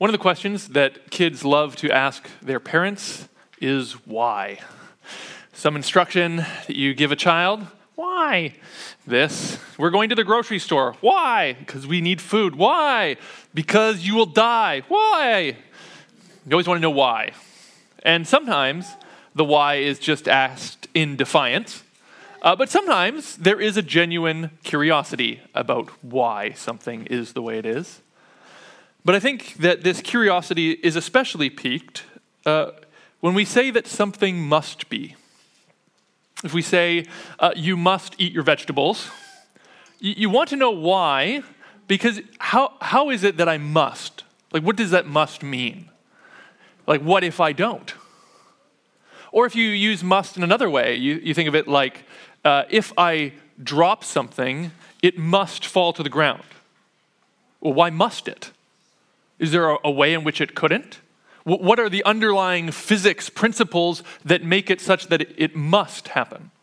One of the questions that kids love to ask their parents is why. Some instruction that you give a child, why? This, we're going to the grocery store. Why? Because we need food. Why? Because you will die. Why? You always want to know why. And sometimes the why is just asked in defiance. But sometimes there is a genuine curiosity about why something is the way it is. But I think that this curiosity is especially piqued when we say that something must be. If we say, you must eat your vegetables, you want to know why, because how is it that I must? Like, what does that must mean? Like, what if I don't? Or if you use must in another way, you think of it like, if I drop something, it must fall to the ground. Well, why must it? Is there a way in which it couldn't? What are the underlying physics principles that make it such that it must happen?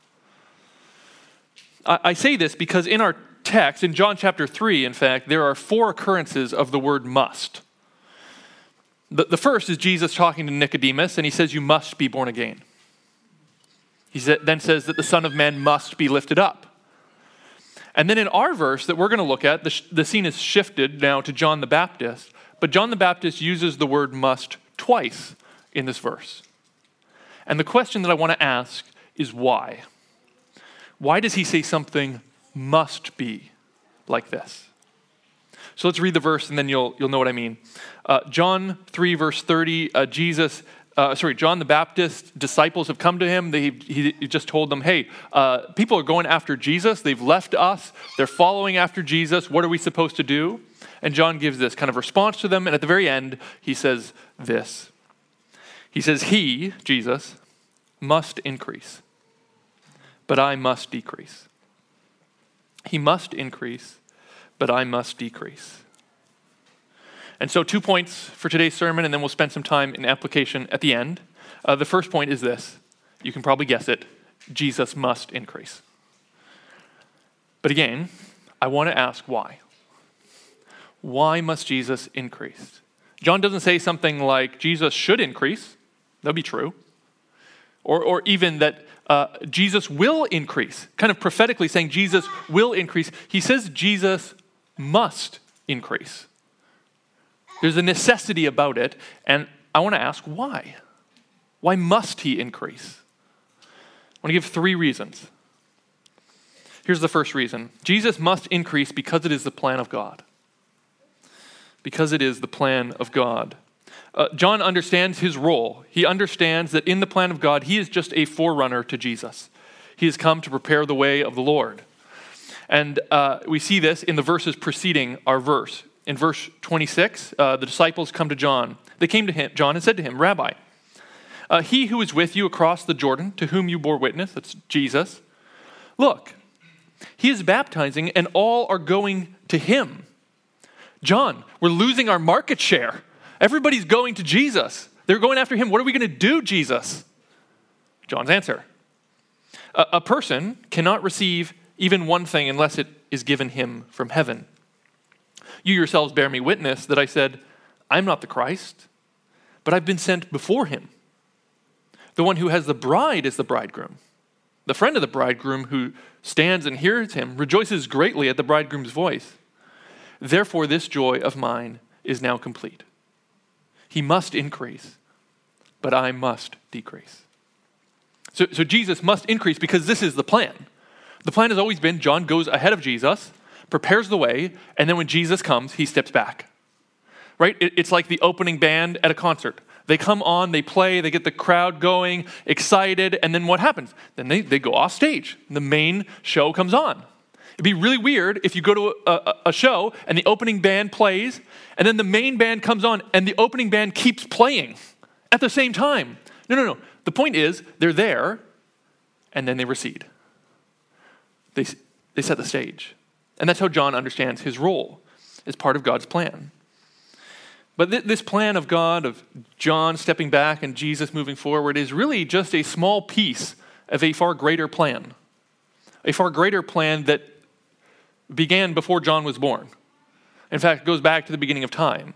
I say this because in our text, in John chapter 3, in fact, there are 4 occurrences of the word must. The first is Jesus talking to Nicodemus, and he says, you must be born again. He then says that the Son of Man must be lifted up. And then in our verse that we're going to look at, the scene is shifted now to John the Baptist, but John the Baptist uses the word must twice in this verse. And the question that I want to ask is why? Why does he say something must be like this? So let's read the verse and then you'll know what I mean. John 3 verse 30, John the Baptist disciples have come to him. He just told them, hey, people are going after Jesus. They've left us. They're following after Jesus. What are we supposed to do? And John gives this kind of response to them. And at the very end, he says this. He says, he, Jesus, must increase, but I must decrease. He must increase, but I must decrease. And so 2 points for today's sermon, and then we'll spend some time in application at the end. The first point is this. You can probably guess it. Jesus must increase. But again, I want to ask why. Why must Jesus increase? John doesn't say something like Jesus should increase. That'd be true. Or even that Jesus will increase, kind of prophetically saying Jesus will increase. He says Jesus must increase. There's a necessity about it, and I want to ask why. Why must he increase? I want to give 3 reasons. Here's the first reason. Jesus must increase because it is the plan of God. Because it is the plan of God. John understands his role. He understands that in the plan of God, he is just a forerunner to Jesus. He has come to prepare the way of the Lord. And we see this in the verses preceding our verse. In verse 26, the disciples come to John. They came to John and said to him, Rabbi, he who is with you across the Jordan, to whom you bore witness, that's Jesus, look, he is baptizing and all are going to him. John, we're losing our market share. Everybody's going to Jesus. They're going after him. What are we going to do, Jesus? John's answer. A person cannot receive even one thing unless it is given him from heaven. You yourselves bear me witness that I said, I'm not the Christ, but I've been sent before him. The one who has the bride is the bridegroom. The friend of the bridegroom who stands and hears him rejoices greatly at the bridegroom's voice. Therefore, this joy of mine is now complete. He must increase, but I must decrease. So Jesus must increase because this is the plan. The plan has always been John goes ahead of Jesus, prepares the way, and then when Jesus comes, he steps back. Right? It's like the opening band at a concert. They come on, they play, they get the crowd going, excited, and then what happens? Then they go off stage. The main show comes on. It'd be really weird if you go to a show and the opening band plays, and then the main band comes on and the opening band keeps playing at the same time. No. The point is, they're there, and then they recede. They set the stage. And that's how John understands his role as part of God's plan. But this plan of God, of John stepping back and Jesus moving forward, is really just a small piece of a far greater plan. A far greater plan that began before John was born. In fact, it goes back to the beginning of time.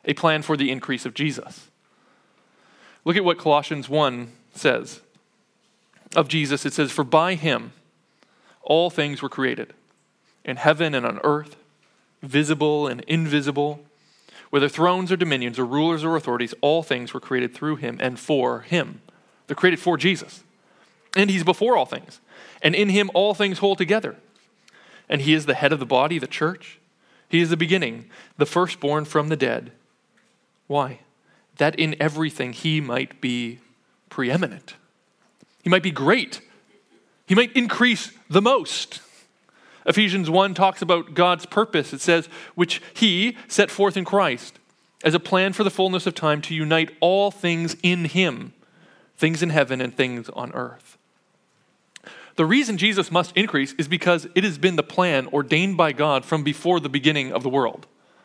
a plan for the increase of Jesus. Look at what Colossians 1 says of Jesus. It says, "For by him all things were created, in heaven and on earth, visible and invisible, whether thrones or dominions or rulers or authorities, all things were created through him and for him." They're created for Jesus. And he's before all things. And in him all things hold together. And he is the head of the body, the church. He is the beginning, the firstborn from the dead. Why? That in everything he might be preeminent. He might be great. He might increase the most. Ephesians 1 talks about God's purpose. It says, which he set forth in Christ as a plan for the fullness of time to unite all things in him, things in heaven and things on earth. The reason Jesus must increase is because it has been the plan ordained by God from before the beginning of the world.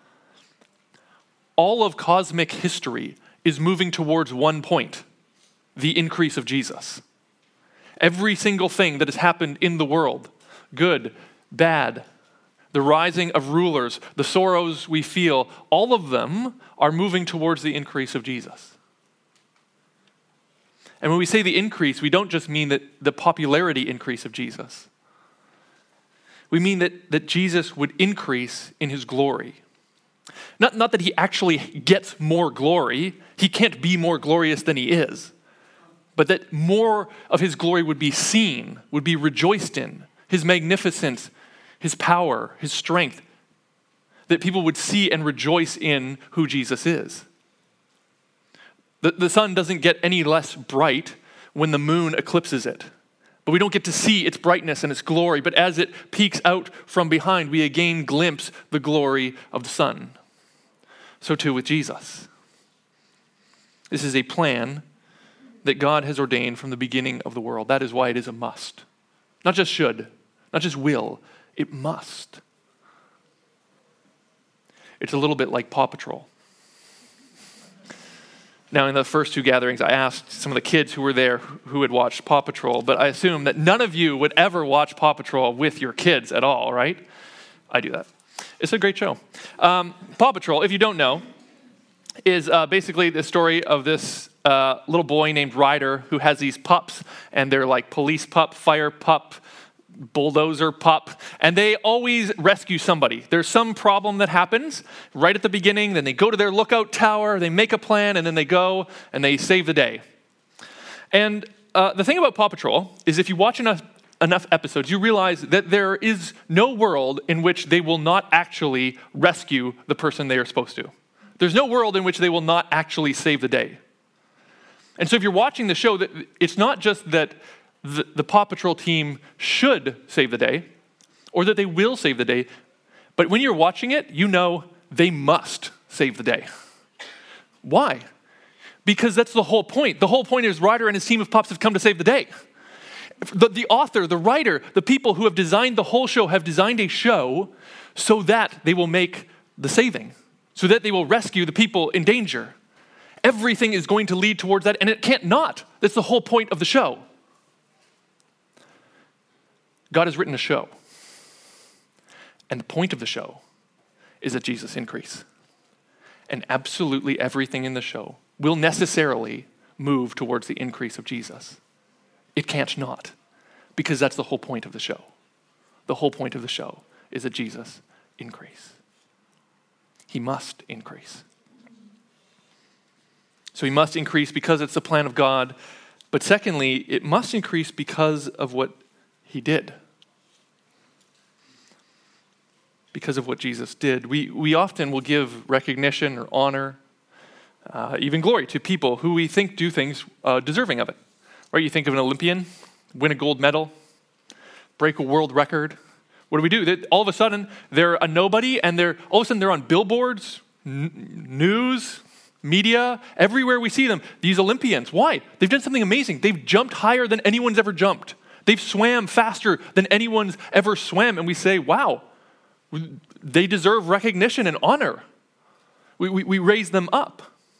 All of cosmic history is moving towards one point, the increase of Jesus. Every single thing that has happened in the world, good, bad, the rising of rulers, the sorrows we feel, all of them are moving towards the increase of Jesus. And when we say the increase, we don't just mean that the popularity increase of Jesus. We mean that Jesus would increase in his glory. Not that he actually gets more glory. He can't be more glorious than he is. But that more of his glory would be seen, would be rejoiced in. His magnificence, his power, his strength. That people would see and rejoice in who Jesus is. The sun doesn't get any less bright when the moon eclipses it. But we don't get to see its brightness and its glory. But as it peeks out from behind, we again glimpse the glory of the sun. So too with Jesus. This is a plan that God has ordained from the beginning of the world. That is why it is a must. Not just should, not just will, it must. It's a little bit like Paw Patrol. Now, in the first two gatherings, I asked some of the kids who were there who had watched Paw Patrol, but I assume that none of you would ever watch Paw Patrol with your kids at all, right? I do that. It's a great show. Paw Patrol, if you don't know, is basically the story of this little boy named Ryder who has these pups, and they're like police pup, fire pup, bulldozer pup, and they always rescue somebody. There's some problem that happens right at the beginning, then they go to their lookout tower, they make a plan, and then they go and they save the day. And the thing about Paw Patrol is if you watch enough episodes, you realize that there is no world in which they will not actually rescue the person they are supposed to. There's no world in which they will not actually save the day. And so if you're watching the show, it's not just that the Paw Patrol team should save the day, or that they will save the day, but when you're watching it, you know they must save the day. Why? Because that's the whole point. The whole point is Ryder and his team of pups have come to save the day. The author, the writer, the people who have designed the whole show have designed a show so that they will make the saving, so that they will rescue the people in danger. Everything is going to lead towards that, and it can't not. That's the whole point of the show. God has written a show. And the point of the show is that Jesus increase. And absolutely everything in the show will necessarily move towards the increase of Jesus. It can't not, because that's the whole point of the show. The whole point of the show is that Jesus increase. He must increase. So he must increase because it's the plan of God. But secondly, it must increase because of what he did. Because of what Jesus did. We often will give recognition or honor, even glory to people who we think do things deserving of it. Right? You think of an Olympian, win a gold medal, break a world record. What do? All of a sudden, they're a nobody, and all of a sudden they're on billboards, news, media, everywhere we see them. These Olympians, why? They've done something amazing. They've jumped higher than anyone's ever jumped. They've swam faster than anyone's ever swam, and we say, wow, they deserve recognition and honor. We raise them up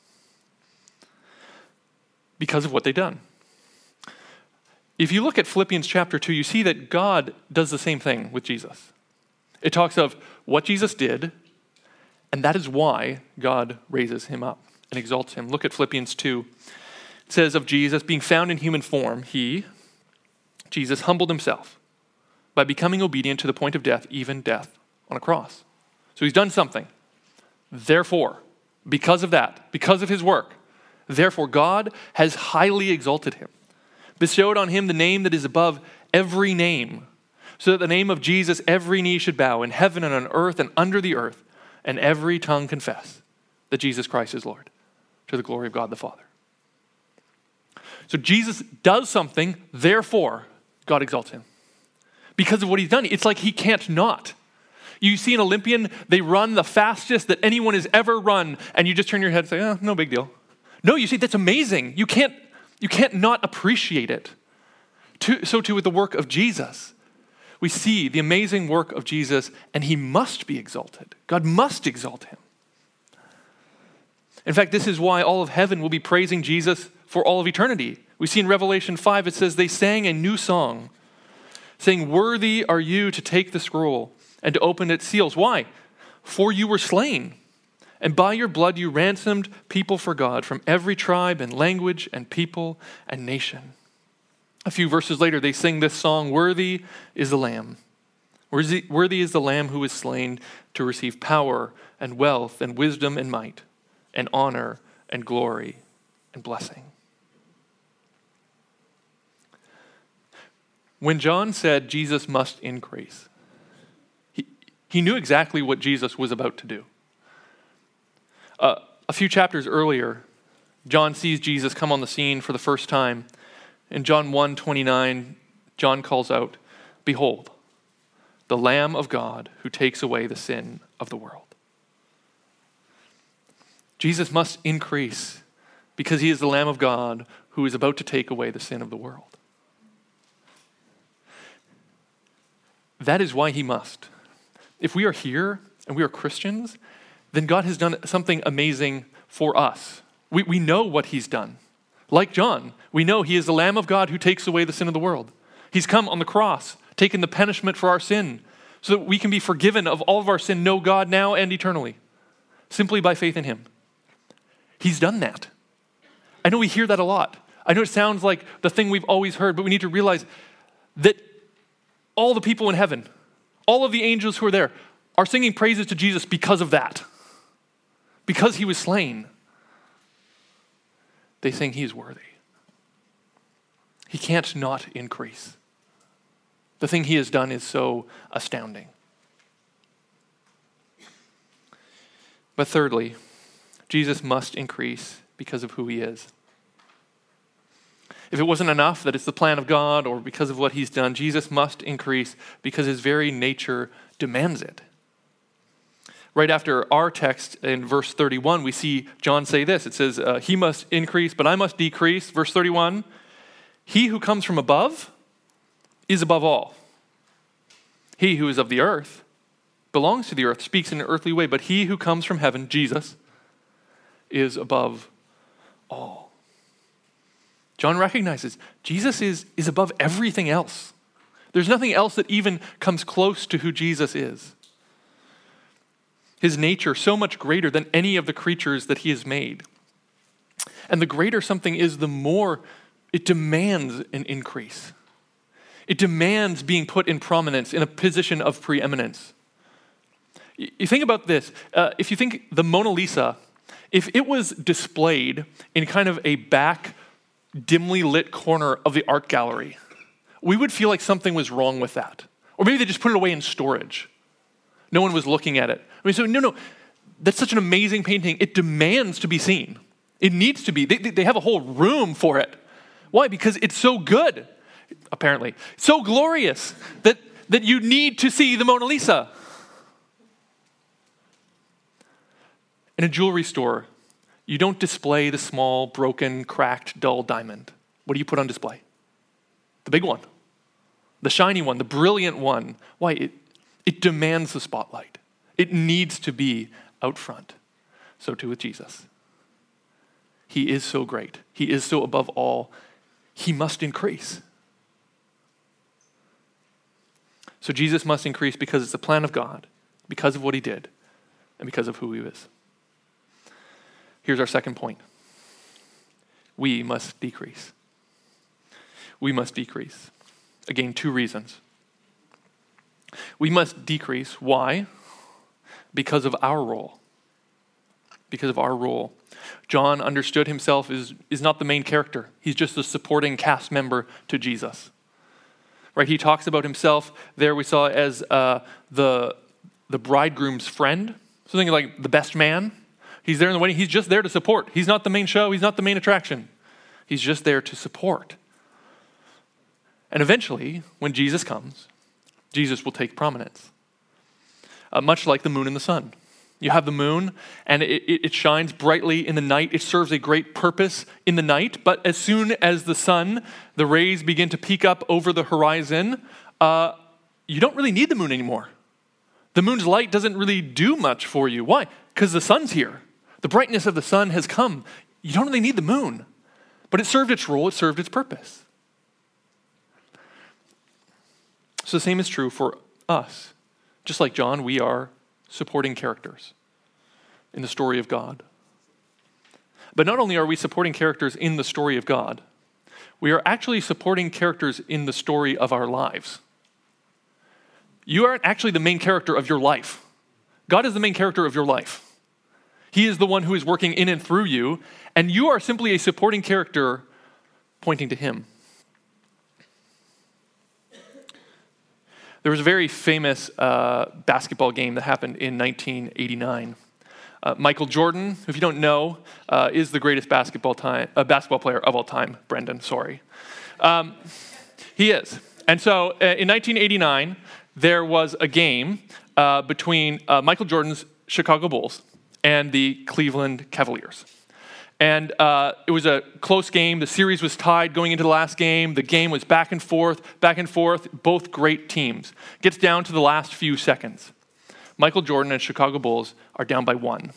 because of what they've done. If you look at Philippians chapter 2, you see that God does the same thing with Jesus. It talks of what Jesus did, And that is why God raises him up and exalts him. Look at Philippians 2. It says of Jesus, being found in human form, Jesus, humbled himself by becoming obedient to the point of death, even death on a cross. So he's done something. Therefore, because of that, because of his work, therefore God has highly exalted him, bestowed on him the name that is above every name, so that the name of Jesus every knee should bow in heaven and on earth and under the earth, and every tongue confess that Jesus Christ is Lord, to the glory of God the Father. So Jesus does something, therefore God exalts him. Because of what he's done, it's like he can't not. You see an Olympian, they run the fastest that anyone has ever run, and you just turn your head and say, oh, no big deal. No, you see, that's amazing. You can't not appreciate it. So too with the work of Jesus. We see the amazing work of Jesus, and he must be exalted. God must exalt him. In fact, this is why all of heaven will be praising Jesus for all of eternity. We see in Revelation 5, it says, they sang a new song, saying, worthy are you to take the scroll and to open its seals. Why? For you were slain, and by your blood you ransomed people for God from every tribe and language and people and nation. A few verses later, they sing this song, worthy is the Lamb. Worthy is the Lamb who was slain to receive power and wealth and wisdom and might and honor and glory and blessing. When John said Jesus must increase, he knew exactly what Jesus was about to do. A few chapters earlier, John sees Jesus come on the scene for the first time. In John 1:29, John calls out, behold, the Lamb of God who takes away the sin of the world. Jesus must increase because he is the Lamb of God who is about to take away the sin of the world. That is why he must. If we are here and we are Christians, then God has done something amazing for us. We know what he's done. Like John, we know he is the Lamb of God who takes away the sin of the world. He's come on the cross, taken the punishment for our sin, so that we can be forgiven of all of our sin, know God now and eternally, simply by faith in him. He's done that. I know we hear that a lot. I know it sounds like the thing we've always heard, but we need to realize that all the people in heaven, all of the angels who are there, are singing praises to Jesus because of that. Because he was slain. They sing he is worthy. He can't not increase. The thing he has done is so astounding. But thirdly, Jesus must increase because of who he is. If it wasn't enough that it's the plan of God or because of what he's done, Jesus must increase because his very nature demands it. Right after our text in verse 31, we see John say this. It says, he must increase, but I must decrease. Verse 31, he who comes from above is above all. He who is of the earth belongs to the earth, speaks in an earthly way, but he who comes from heaven, Jesus, is above all. John recognizes Jesus is above everything else. There's nothing else that even comes close to who Jesus is. His nature so much greater than any of the creatures that he has made. And the greater something is, the more it demands an increase. It demands being put in prominence, in a position of preeminence. You think about this. If you think the Mona Lisa, if it was displayed in kind of a back, dimly lit corner of the art gallery, we would feel like something was wrong with that. Or maybe they just put it away in storage. No one was looking at it. I mean, so no, that's such an amazing painting. It demands to be seen. It needs to be. They have a whole room for it. Why? Because it's so good, apparently. So glorious that you need to see the Mona Lisa. In a jewelry store, you don't display the small, broken, cracked, dull diamond. What do you put on display? The big one. The shiny one, the brilliant one. Why? It demands the spotlight. It needs to be out front. So too with Jesus. He is so great. He is so above all. He must increase. So Jesus must increase because it's the plan of God, because of what he did. and because of who he is. Here's our second point. We must decrease. We must decrease. Again, 2 reasons. We must decrease. Why? Because of our role. Because of our role. John understood himself is not the main character. He's just a supporting cast member to Jesus. Right? He talks about himself there we saw as the bridegroom's friend. Something like the best man. He's there in the wedding. He's just there to support. He's not the main show. He's not the main attraction. He's just there to support. And eventually, when Jesus comes, Jesus will take prominence. Much like the moon and the sun. You have the moon, and it shines brightly in the night. It serves a great purpose in the night. But as soon as the sun, the rays begin to peek up over the horizon, you don't really need the moon anymore. The moon's light doesn't really do much for you. Why? Because the sun's here. The brightness of the sun has come. You don't really need the moon. But it served its role. It served its purpose. So the same is true for us. Just like John, we are supporting characters in the story of God. But not only are we supporting characters in the story of God, we are actually supporting characters in the story of our lives. You aren't actually the main character of your life. God is the main character of your life. He is the one who is working in and through you, and you are simply a supporting character pointing to him. There was a very famous basketball game that happened in 1989. Michael Jordan, if you don't know, is the greatest basketball player of all time. Brendan, sorry. He is. And so in 1989, there was a game between Michael Jordan's Chicago Bulls and the Cleveland Cavaliers. And it was a close game. The series was tied going into the last game. The game was back and forth, both great teams. Gets down to the last few seconds. Michael Jordan and Chicago Bulls are down by 1.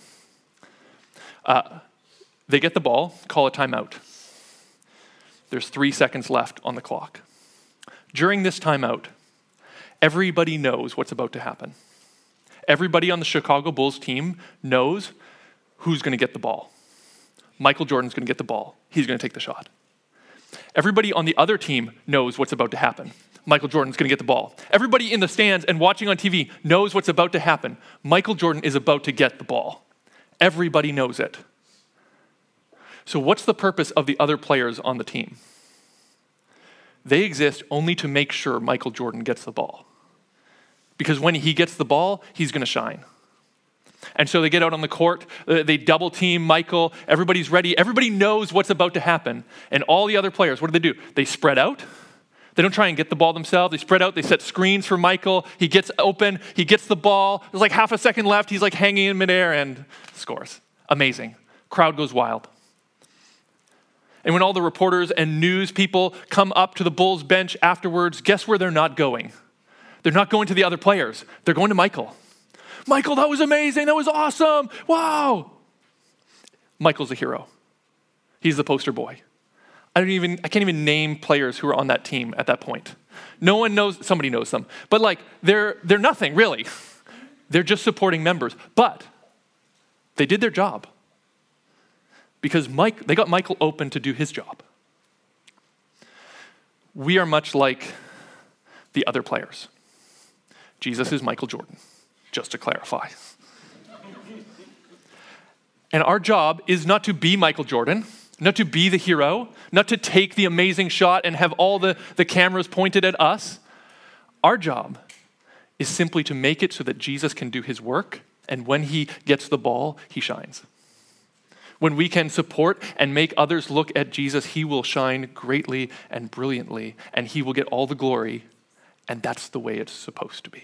They get the ball, call a timeout. There's 3 seconds left on the clock. During this timeout, everybody knows what's about to happen. Everybody on the Chicago Bulls team knows who's going to get the ball. Michael Jordan's going to get the ball. He's going to take the shot. Everybody on the other team knows what's about to happen. Michael Jordan's going to get the ball. Everybody in the stands and watching on TV knows what's about to happen. Michael Jordan is about to get the ball. Everybody knows it. So what's the purpose of the other players on the team? They exist only to make sure Michael Jordan gets the ball. Because when he gets the ball, he's going to shine. And so they get out on the court, they double team Michael, everybody's ready, everybody knows what's about to happen. And all the other players, what do? They spread out. They don't try and get the ball themselves. They spread out, they set screens for Michael. He gets open, he gets the ball. There's like half a second left, he's like hanging in midair and scores. Amazing. Crowd goes wild. And when all the reporters and news people come up to the Bulls bench afterwards, guess where they're not going? They're not going to the other players. They're going to Michael. Michael, that was amazing. That was awesome. Wow. Michael's a hero. He's the poster boy. I can't even name players who are on that team at that point. No one knows, somebody knows them. But like, they're nothing, really. They're just supporting members. But they did their job. Because they got Michael open to do his job. We are much like the other players. Jesus is Michael Jordan, just to clarify. And our job is not to be Michael Jordan, not to be the hero, not to take the amazing shot and have all the cameras pointed at us. Our job is simply to make it so that Jesus can do his work, and when he gets the ball, he shines. When we can support and make others look at Jesus, he will shine greatly and brilliantly, and he will get all the glory, and that's the way it's supposed to be.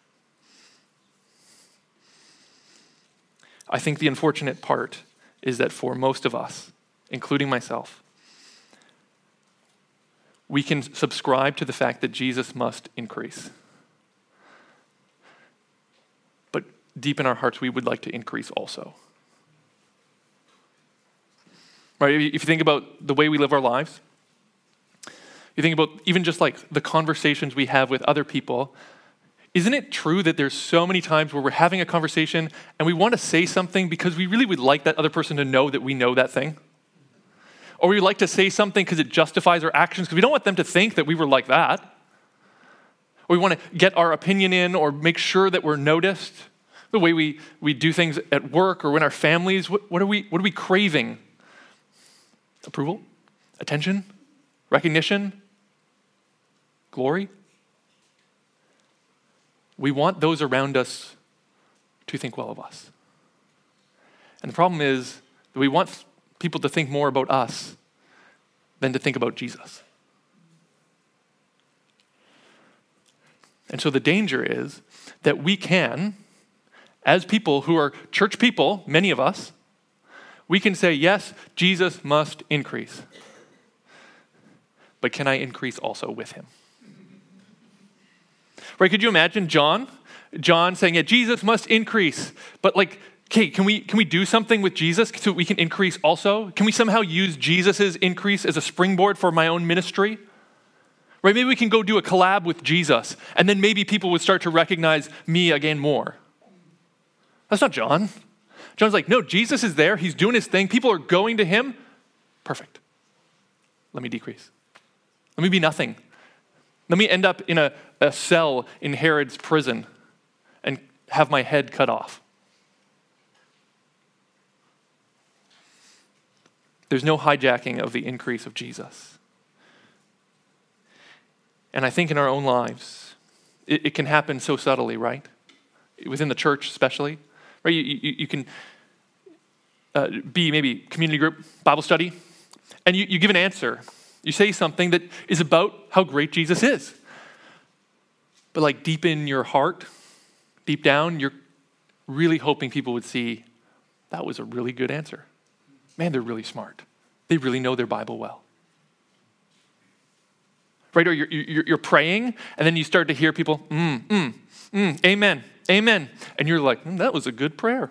I think the unfortunate part is that for most of us, including myself, we can subscribe to the fact that Jesus must increase. But deep in our hearts, we would like to increase also. Right? If you think about the way we live our lives, you think about even just like the conversations we have with other people, Isn't it true that there's so many times where we're having a conversation and we want to say something because we really would like that other person to know that we know that thing? Or we like to say something because it justifies our actions because we don't want them to think that we were like that. Or we want to get our opinion in or make sure that we're noticed. The way we do things at work or in our families, what are we craving? Approval? Attention? Recognition? Glory? We want those around us to think well of us. And the problem is that we want people to think more about us than to think about Jesus. And so the danger is that we can, as people who are church people, many of us, we can say, yes, Jesus must increase. But can I increase also with him? Right, could you imagine John saying, yeah, Jesus must increase. But like, okay, can we do something with Jesus so we can increase also? Can we somehow use Jesus' increase as a springboard for my own ministry? Right, maybe we can go do a collab with Jesus, and then maybe people would start to recognize me again more. That's not John. John's like, no, Jesus is there. He's doing his thing. People are going to him. Perfect. Let me decrease. Let me be nothing. Let me end up in a cell in Herod's prison and have my head cut off. There's no hijacking of the increase of Jesus. And I think in our own lives, it can happen so subtly, right? Within the church especially. Right? You can be maybe community group, Bible study, and you give an answer. You say something that is about how great Jesus is. But like deep in your heart, deep down, you're really hoping people would see that was a really good answer. Man, they're really smart. They really know their Bible well. Right? Or you're praying, and then you start to hear people, amen, amen. And you're like, that was a good prayer.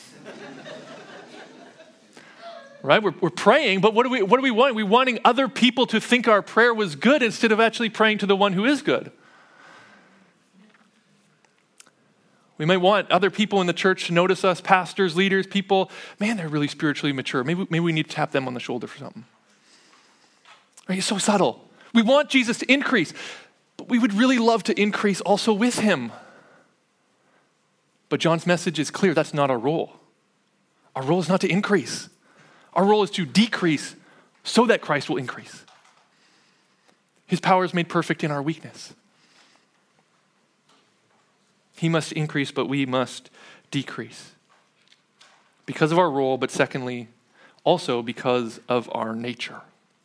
Right? We're praying, but what do we want? We're wanting other people to think our prayer was good instead of actually praying to the one who is good. We might want other people in the church to notice us, pastors, leaders, people, man, they're really spiritually mature. Maybe we need to tap them on the shoulder for something. Right? It's so subtle. We want Jesus to increase, but we would really love to increase also with him. But John's message is clear. That's not our role. Our role is not to increase. Our role is to decrease so that Christ will increase. His power is made perfect in our weakness. He must increase, but we must decrease. Because of our role, but secondly, also because of our nature.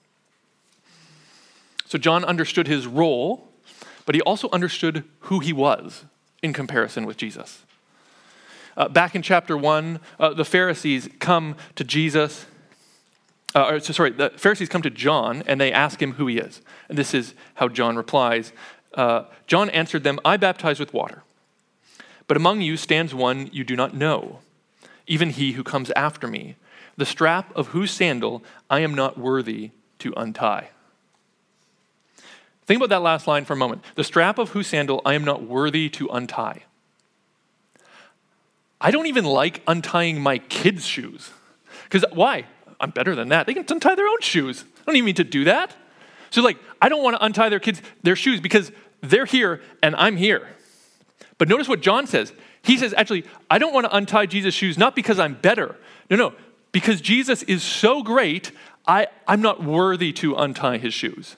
So John understood his role, but he also understood who he was in comparison with Jesus. Back in chapter 1, the Pharisees come to Jesus. The Pharisees come to John and they ask him who he is. And this is how John replies. John answered them, I baptize with water, but among you stands one you do not know, even he who comes after me, the strap of whose sandal I am not worthy to untie. Think about that last line for a moment. The strap of whose sandal I am not worthy to untie. I don't even like untying my kids' shoes. Because why? I'm better than that. They can untie their own shoes. I don't even need to do that. So I don't want to untie their shoes because they're here and I'm here. But notice what John says. He says, actually, I don't want to untie Jesus' shoes, not because I'm better. No, because Jesus is so great, I'm not worthy to untie his shoes.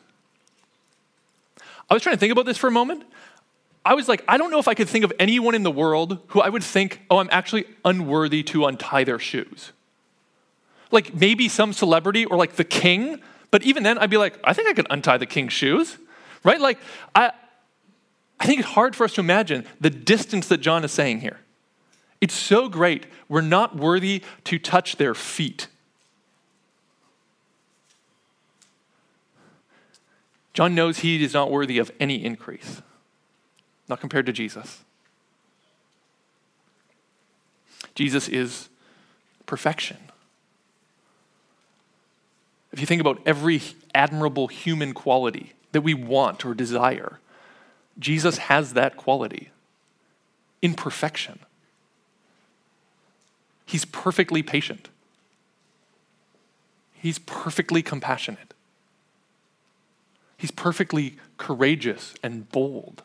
I was trying to think about this for a moment. I was like, I don't know if I could think of anyone in the world who I would think, I'm actually unworthy to untie their shoes. Like maybe some celebrity or like the king, but even then I'd be like, I think I could untie the king's shoes, right? Like I think it's hard for us to imagine the distance that John is saying here. It's so great, we're not worthy to touch their feet. John knows he is not worthy of any increase, not compared to Jesus. Jesus is perfection. If you think about every admirable human quality that we want or desire, Jesus has that quality. imperfection. He's perfectly patient. He's perfectly compassionate. He's perfectly courageous and bold.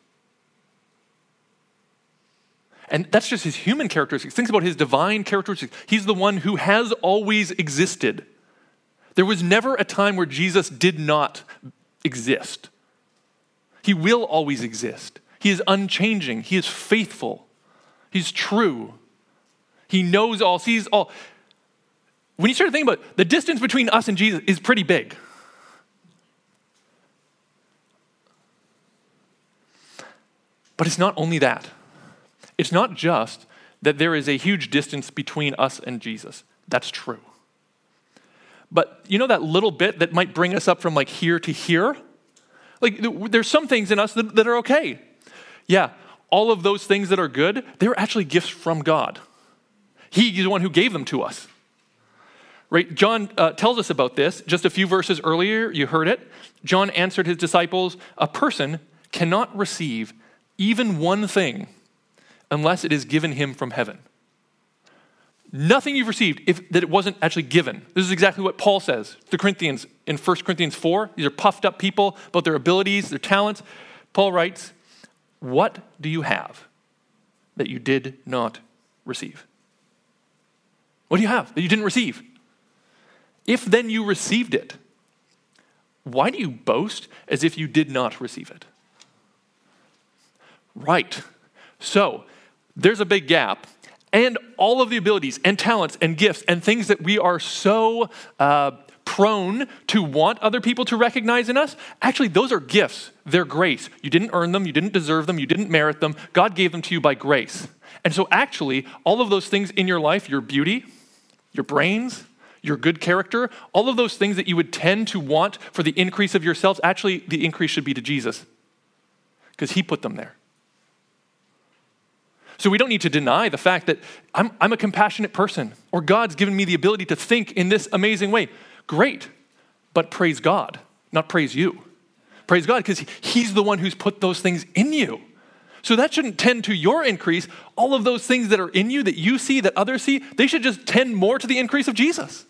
And that's just his human characteristics. Think about his divine characteristics. He's the one who has always existed. There was never a time where Jesus did not exist. He will always exist. He is unchanging. He is faithful. He's true. He knows all, sees all. When you start to think about it, the distance between us and Jesus is pretty big. But it's not only that. It's not just that there is a huge distance between us and Jesus. That's true. But you know that little bit that might bring us up from like here to here? Like there's some things in us that are okay. Yeah, all of those things that are good, they're actually gifts from God. He's the one who gave them to us. Right? John tells us about this just a few verses earlier. You heard it. John answered his disciples, "A person cannot receive even one thing unless it is given him from heaven." Nothing you've received that it wasn't actually given. This is exactly what Paul says to the Corinthians in 1 Corinthians 4. These are puffed up people about their abilities, their talents. Paul writes, "What do you have that you did not receive?" What do you have that you didn't receive? If then you received it, why do you boast as if you did not receive it? Right. So there's a big gap. And all of the abilities and talents and gifts and things that we are so prone to want other people to recognize in us, actually those are gifts. They're grace. You didn't earn them. You didn't deserve them. You didn't merit them. God gave them to you by grace. And so actually all of those things in your life, your beauty, your brains, your good character, all of those things that you would tend to want for the increase of yourselves, actually the increase should be to Jesus because he put them there. So we don't need to deny the fact that I'm a compassionate person or God's given me the ability to think in this amazing way. Great, but praise God, not praise you. Praise God because he's the one who's put those things in you. So that shouldn't tend to your increase. All of those things that are in you that you see, that others see, they should just tend more to the increase of Jesus.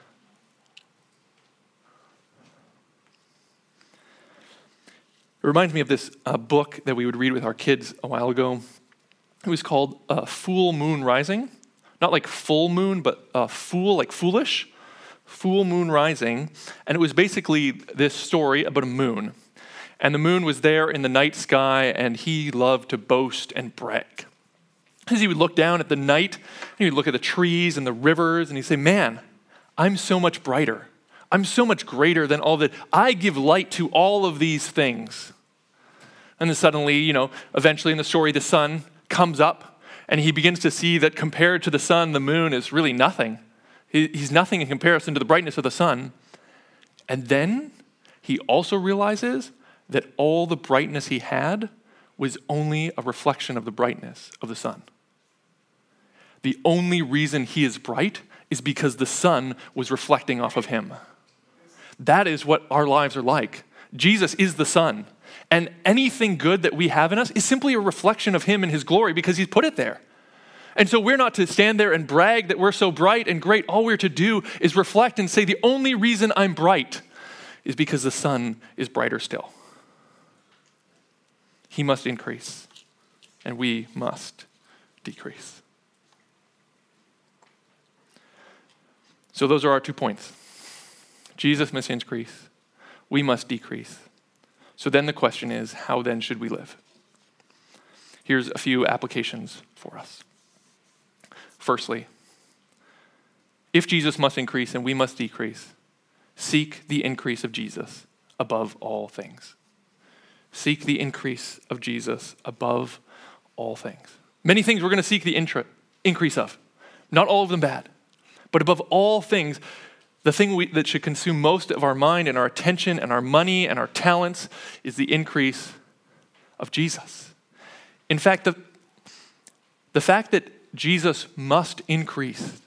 It reminds me of this book that we would read with our kids a while ago. It was called Full Moon Rising. Not like full moon, but fool, like foolish. Full Moon Rising. And it was basically this story about a moon. And the moon was there in the night sky, and he loved to boast and brag. As he would look down at the night, and he would look at the trees and the rivers, and he'd say, "Man, I'm so much brighter. I'm so much greater than all that. I give light to all of these things." And then suddenly, eventually in the story, the sun comes up and he begins to see that compared to the sun, the moon is really nothing. He's nothing in comparison to the brightness of the sun. And then he also realizes that all the brightness he had was only a reflection of the brightness of the sun. The only reason he is bright is because the sun was reflecting off of him. That is what our lives are like. Jesus is the sun. And anything good that we have in us is simply a reflection of him and his glory because he's put it there. And so we're not to stand there and brag that we're so bright and great. All we're to do is reflect and say, the only reason I'm bright is because the sun is brighter still. He must increase, and we must decrease. So those are our 2 points. Jesus must increase. We must decrease. So then the question is, how then should we live? Here's a few applications for us. Firstly, if Jesus must increase and we must decrease, seek the increase of Jesus above all things. Seek the increase of Jesus above all things. Many things we're going to seek the increase of. Not all of them bad. But above all things, the thing that should consume most of our mind and our attention and our money and our talents is the increase of Jesus. In fact, the fact that Jesus must increase,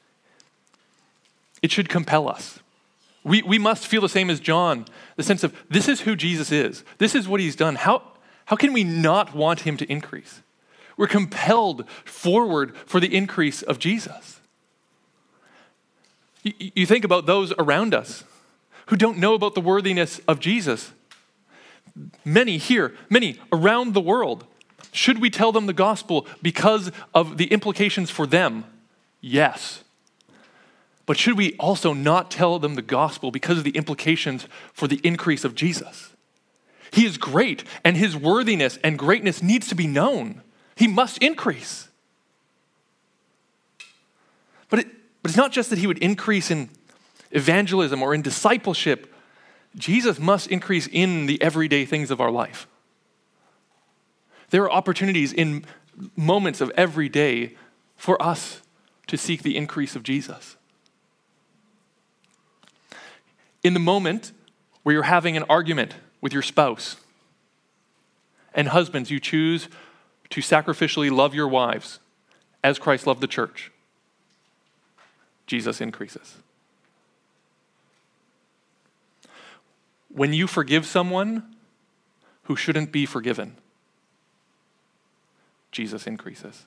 it should compel us. We must feel the same as John, the sense of this is who Jesus is. This is what he's done. How can we not want him to increase? We're compelled forward for the increase of Jesus. You think about those around us who don't know about the worthiness of Jesus. Many here, many around the world. Should we tell them the gospel because of the implications for them? Yes. But should we also not tell them the gospel because of the implications for the increase of Jesus? He is great, and his worthiness and greatness needs to be known. He must increase. But it's not just that he would increase in evangelism or in discipleship. Jesus must increase in the everyday things of our life. There are opportunities in moments of every day for us to seek the increase of Jesus. In the moment where you're having an argument with your spouse, and husbands, you choose to sacrificially love your wives as Christ loved the church, Jesus increases. When you forgive someone who shouldn't be forgiven, Jesus increases.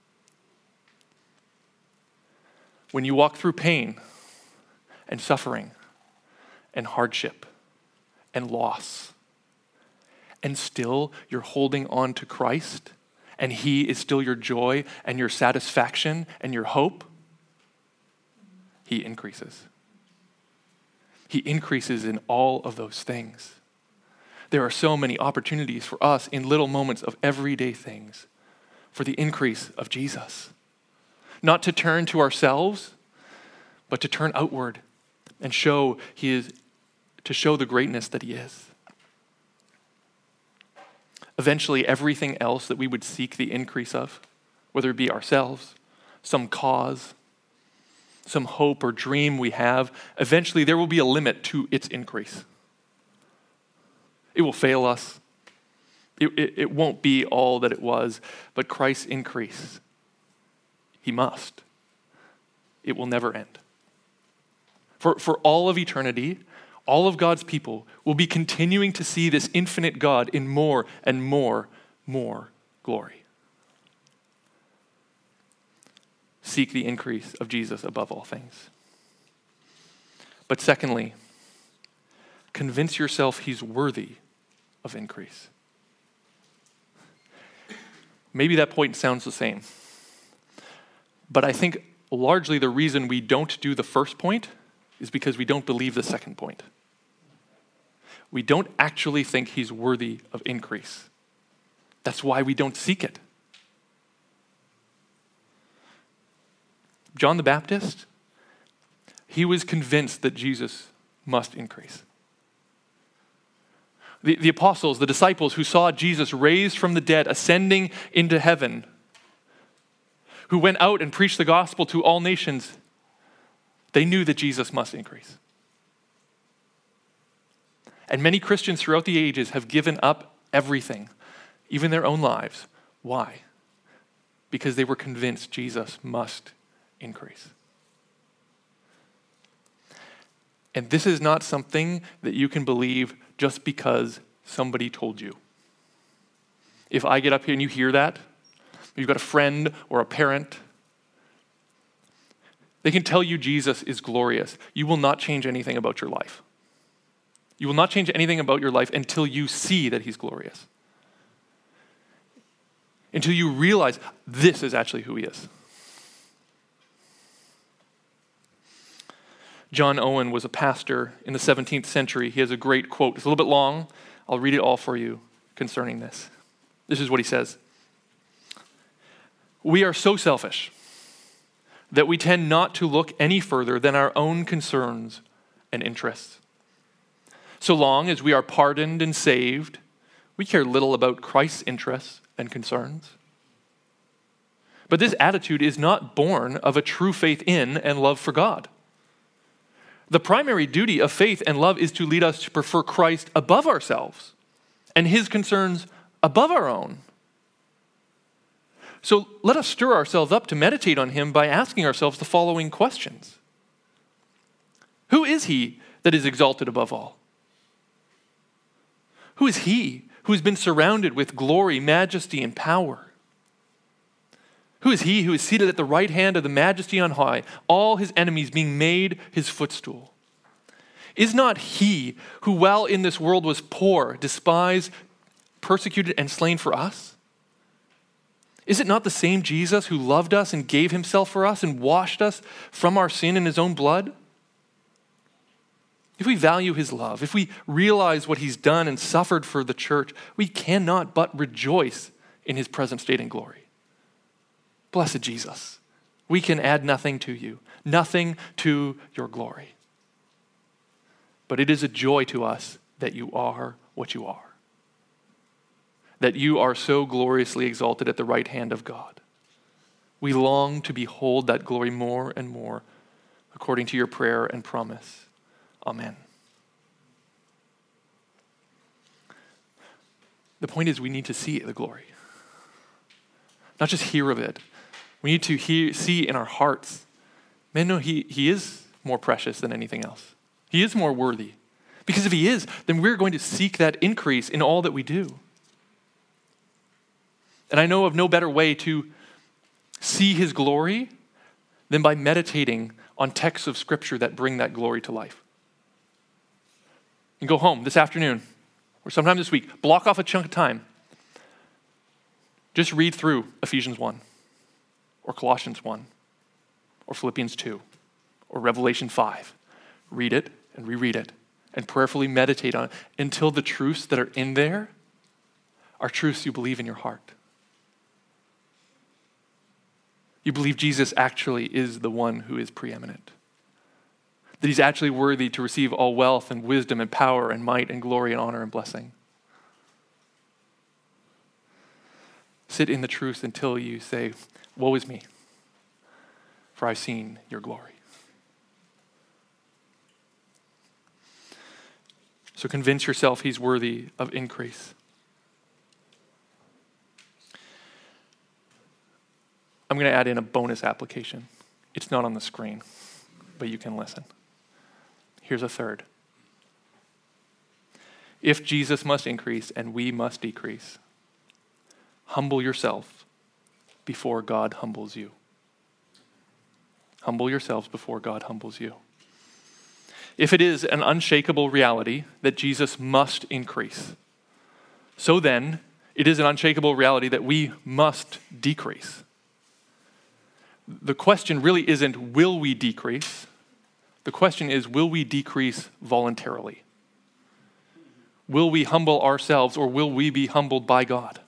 When you walk through pain and suffering and hardship and loss, and still you're holding on to Christ, and he is still your joy and your satisfaction and your hope, he increases. He increases in all of those things. There are so many opportunities for us in little moments of everyday things for the increase of Jesus. Not to turn to ourselves, but to turn outward and show the greatness that he is. Eventually, everything else that we would seek the increase of, whether it be ourselves, some cause, some hope or dream we have, eventually there will be a limit to its increase. It will fail us. It won't be all that it was, but Christ's increase, he must. It will never end. For all of eternity, all of God's people will be continuing to see this infinite God in more and more glory. Seek the increase of Jesus above all things. But secondly, convince yourself he's worthy of increase. Maybe that point sounds the same. But I think largely the reason we don't do the first point is because we don't believe the second point. We don't actually think he's worthy of increase. That's why we don't seek it. John the Baptist, he was convinced that Jesus must increase. The apostles, the disciples who saw Jesus raised from the dead, ascending into heaven, who went out and preached the gospel to all nations, they knew that Jesus must increase. And many Christians throughout the ages have given up everything, even their own lives. Why? Because they were convinced Jesus must increase. And this is not something that you can believe just because somebody told you. If I get up here and you hear that, you've got a friend or a parent, they can tell you Jesus is glorious. You will not change anything about your life. You will not change anything about your life until you see that he's glorious. Until you realize this is actually who he is. John Owen was a pastor in the 17th century. He has a great quote. It's a little bit long. I'll read it all for you concerning this. This is what he says. We are so selfish that we tend not to look any further than our own concerns and interests. So long as we are pardoned and saved, we care little about Christ's interests and concerns. But this attitude is not born of a true faith in and love for God. The primary duty of faith and love is to lead us to prefer Christ above ourselves and his concerns above our own. So let us stir ourselves up to meditate on him by asking ourselves the following questions. Who is he that is exalted above all? Who is he who has been surrounded with glory, majesty, and power? Who is he who is seated at the right hand of the majesty on high, all his enemies being made his footstool? Is not he who while in this world was poor, despised, persecuted, and slain for us? Is it not the same Jesus who loved us and gave himself for us and washed us from our sin in his own blood? If we value his love, if we realize what he's done and suffered for the church, we cannot but rejoice in his present state and glory. Blessed Jesus, we can add nothing to you, nothing to your glory. But it is a joy to us that you are what you are, that you are so gloriously exalted at the right hand of God. We long to behold that glory more and more, according to your prayer and promise. Amen. The point is, we need to see the glory, not just hear of it. We need to see in our hearts, man, no, he is more precious than anything else. He is more worthy. Because if he is, then we're going to seek that increase in all that we do. And I know of no better way to see his glory than by meditating on texts of Scripture that bring that glory to life. And go home this afternoon or sometime this week, block off a chunk of time. Just read through Ephesians 1 or Colossians 1 or Philippians 2 or Revelation 5. Read it and reread it and prayerfully meditate on it until the truths that are in there are truths you believe in your heart. You believe Jesus actually is the one who is preeminent. That he's actually worthy to receive all wealth and wisdom and power and might and glory and honor and blessing. Sit in the truth until you say, woe is me, for I've seen your glory. So convince yourself he's worthy of increase. I'm going to add in a bonus application. It's not on the screen, but you can listen. Here's a third. If Jesus must increase and we must decrease, humble yourself before God humbles you. Humble yourselves before God humbles you. If it is an unshakable reality that Jesus must increase, so then it is an unshakable reality that we must decrease. The question really isn't, will we decrease? The question is, will we decrease voluntarily? Will we humble ourselves or will we be humbled by God?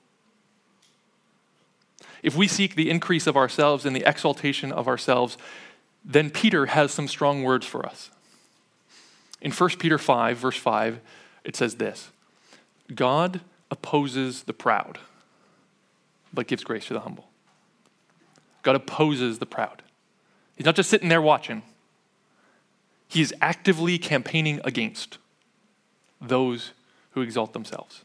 If we seek the increase of ourselves and the exaltation of ourselves, then Peter has some strong words for us. In 1 Peter 5, verse 5, it says this: God opposes the proud, but gives grace to the humble. God opposes the proud. He's not just sitting there watching. He is actively campaigning against those who exalt themselves.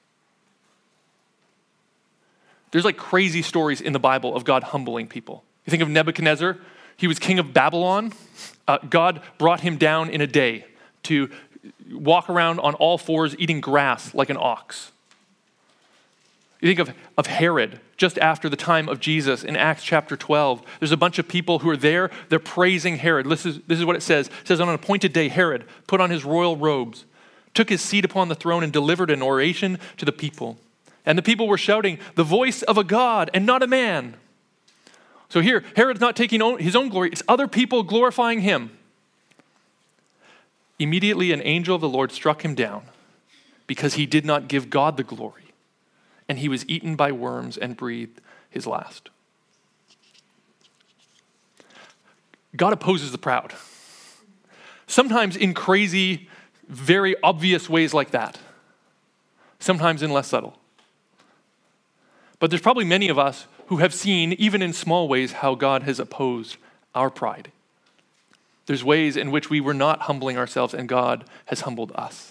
There's like crazy stories in the Bible of God humbling people. You think of Nebuchadnezzar. He was king of Babylon. God brought him down in a day to walk around on all fours eating grass like an ox. You think of Herod, just after the time of Jesus in Acts chapter 12. There's a bunch of people who are there. They're praising Herod. This is what it says. It says, on an appointed day, Herod put on his royal robes, took his seat upon the throne, and delivered an oration to the people. And the people were shouting, the voice of a God and not a man. So here, Herod's not taking his own glory. It's other people glorifying him. Immediately an angel of the Lord struck him down because he did not give God the glory. And he was eaten by worms and breathed his last. God opposes the proud. Sometimes in crazy, very obvious ways like that. Sometimes in less subtle. But there's probably many of us who have seen, even in small ways, how God has opposed our pride. There's ways in which we were not humbling ourselves and God has humbled us.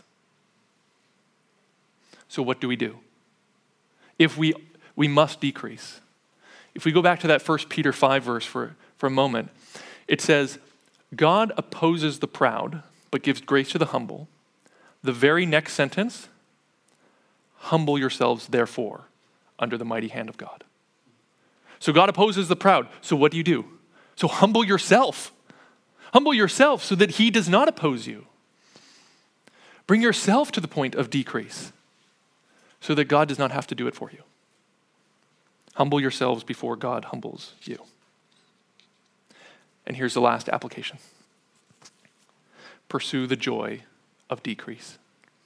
So what do we do? If we must decrease. If we go back to that 1 Peter 5 verse for a moment, it says, God opposes the proud, but gives grace to the humble. The very next sentence, humble yourselves therefore under the mighty hand of God. So God opposes the proud. So what do? So humble yourself. Humble yourself so that he does not oppose you. Bring yourself to the point of decrease so that God does not have to do it for you. Humble yourselves before God humbles you. And here's the last application. Pursue the joy of decrease.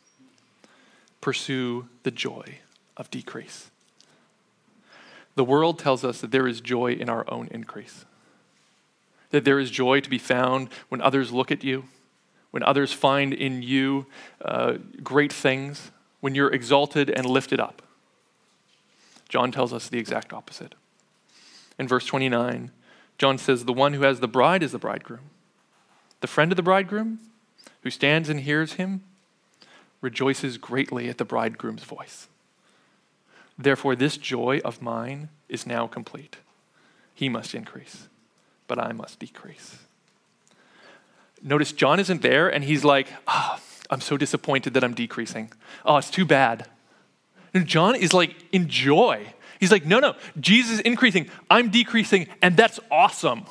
Pursue the joy of decrease. The world tells us that there is joy in our own increase. That there is joy to be found when others look at you, when others find in you great things, when you're exalted and lifted up. John tells us the exact opposite. In verse 29, John says, the one who has the bride is the bridegroom. The friend of the bridegroom, who stands and hears him, rejoices greatly at the bridegroom's voice. Therefore, this joy of mine is now complete. He must increase, but I must decrease. Notice John isn't there and he's like, I'm so disappointed that I'm decreasing. Oh, it's too bad. And John is like in joy. He's like, no, Jesus is increasing, I'm decreasing, and that's awesome.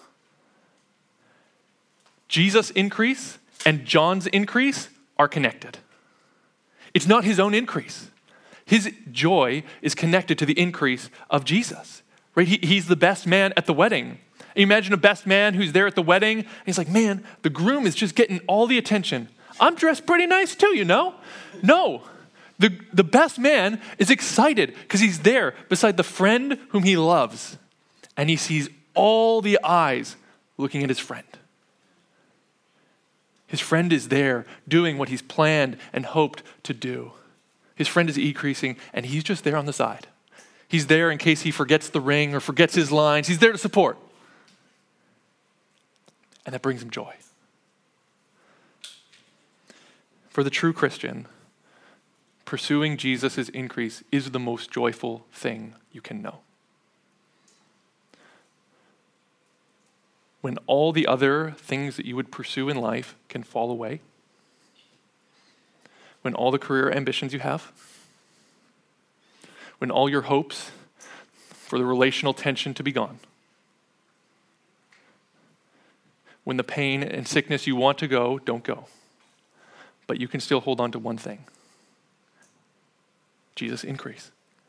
Jesus' increase and John's increase are connected. It's not his own increase. His joy is connected to the increase of Jesus, right? He's the best man at the wedding. Imagine a best man who's there at the wedding, and he's like, man, the groom is just getting all the attention. I'm dressed pretty nice too, you know? No, the best man is excited because he's there beside the friend whom he loves, and he sees all the eyes looking at his friend. His friend is there doing what he's planned and hoped to do. His friend is decreasing, and he's just there on the side. He's there in case he forgets the ring or forgets his lines. He's there to support. And that brings him joy. For the true Christian, pursuing Jesus' increase is the most joyful thing you can know. When all the other things that you would pursue in life can fall away, when all the career ambitions you have, when all your hopes for the relational tension to be gone, when the pain and sickness you want to go don't go, but you can still hold on to one thing: Jesus' increase.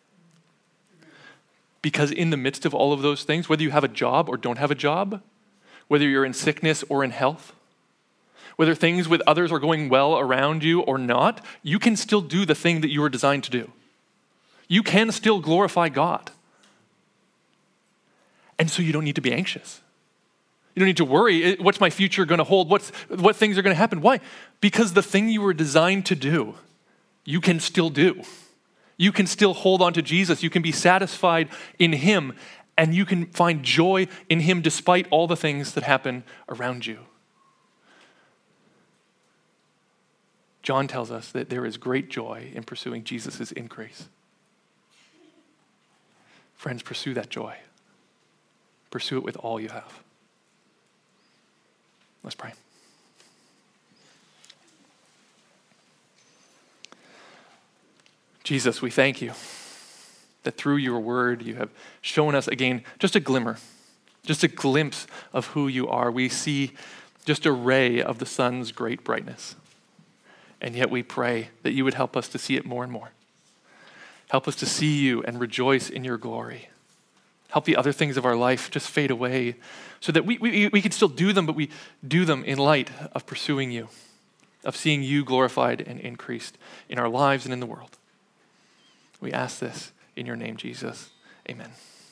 Because in the midst of all of those things, whether you have a job or don't have a job, whether you're in sickness or in health, whether things with others are going well around you or not, you can still do the thing that you were designed to do. You can still glorify God. And so you don't need to be anxious. You don't need to worry, what's my future going to hold? What things are going to happen? Why? Because the thing you were designed to do, you can still do. You can still hold on to Jesus. You can be satisfied in him, and you can find joy in him despite all the things that happen around you. John tells us that there is great joy in pursuing Jesus' increase. Friends, pursue that joy. Pursue it with all you have. Let's pray. Jesus, we thank you that through your word you have shown us again just a glimmer, just a glimpse of who you are. We see just a ray of the sun's great brightness. And yet we pray that you would help us to see it more and more. Help us to see you and rejoice in your glory. Help the other things of our life just fade away so that we can still do them, but we do them in light of pursuing you, of seeing you glorified and increased in our lives and in the world. We ask this in your name, Jesus. Amen.